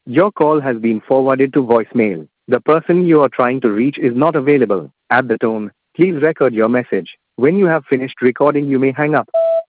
Your call has been forwarded to voicemail. The person you are trying to reach is not available. At the tone, please record your message. When you have finished recording, you may hang up.